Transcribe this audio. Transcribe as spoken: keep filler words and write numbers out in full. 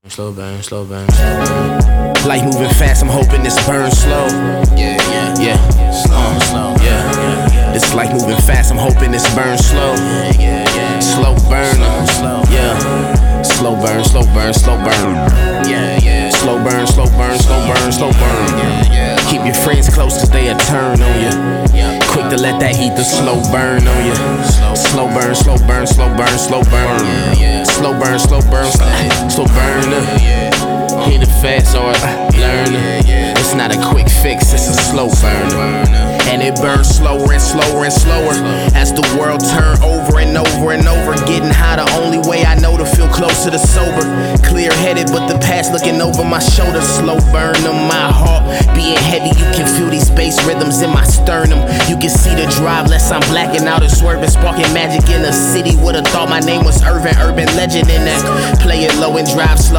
Slow burn, slow burn, slow burn. Life moving fast, I'm hoping this burns slow. Yeah, yeah, Yeah, slow, slow. yeah, yeah, yeah. This life moving fast, I'm hoping this burns slow. Yeah, yeah, yeah. Slow burn, Slow, slow. yeah. Slow burn, slow burn, slow burn. Yeah, yeah. Slow burn, slow burn, slow burn, slow burn. Yeah, yeah. Keep your friends close cause they'll turn on you. Yeah. Quick to let that heat the slow burn on you. Slow. Slow burn, slow burn, slow burn, slow burn. Yeah, yeah. Slow burn, slow burn, slow burn. Yeah, Hit it fast or learn. yeah, yeah. It's not a quick fix, it's a slow burn. And it burns slower and slower and slower as the world turn over and over and over. Getting high the only way I know to feel closer to sober. Clear headed but the past looking over my shoulder. Slow burn of my heart being heavy. You can feel these bass rhythms in my sternum. You can see the drive less I'm blacking out and swerving. Sparking magic in a city. Would've thought my name was Irvin, urban legend in that. Play it low and drive slow.